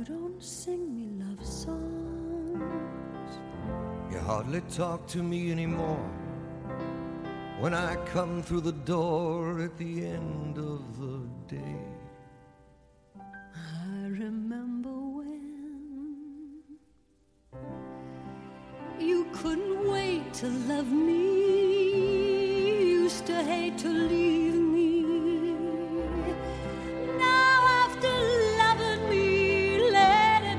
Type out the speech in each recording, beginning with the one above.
don't sing me love songs. You hardly talk to me anymore when I come through the door at the end of the day. I remember when you couldn't wait to love me, used to hate to leave me. Now after loving me late at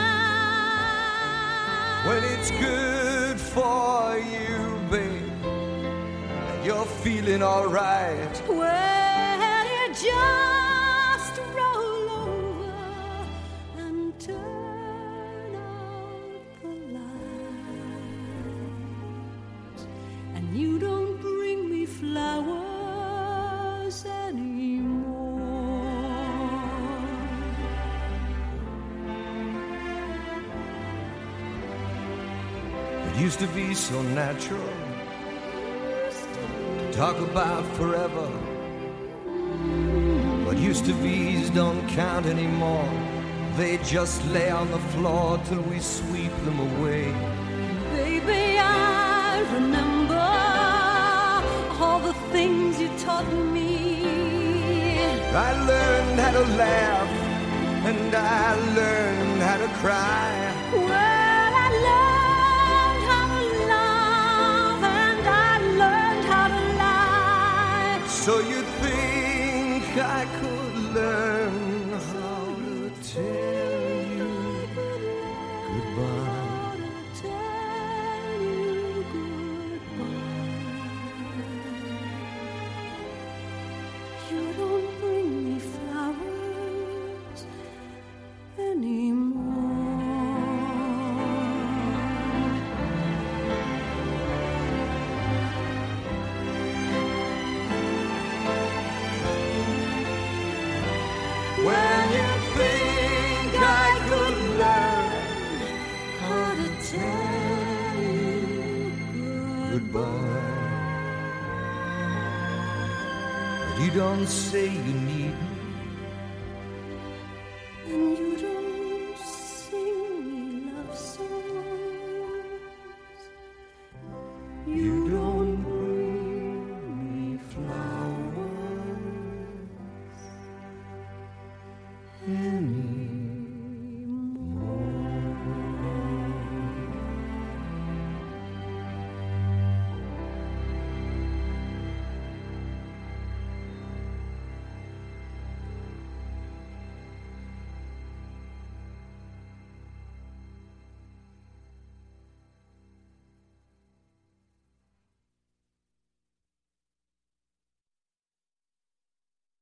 night, When it's good for you, babe, and you're feeling alright, well, you just roll over and turn out the lights, and you don't bring me flowers anymore. it used to be so natural to talk about forever. But used to be's don't count anymore. They just lay on the floor till we sweep them away. Baby, I remember all the things you taught me. I learned how to laugh and I learned how to cry. Well, I learned how to love and I learned how to lie. So you think I could learn how to tell you goodbye? How to tell you goodbye. You don't bring me flowers anymore. When you think I could learn How to tell you goodbye, but you don't say you need me.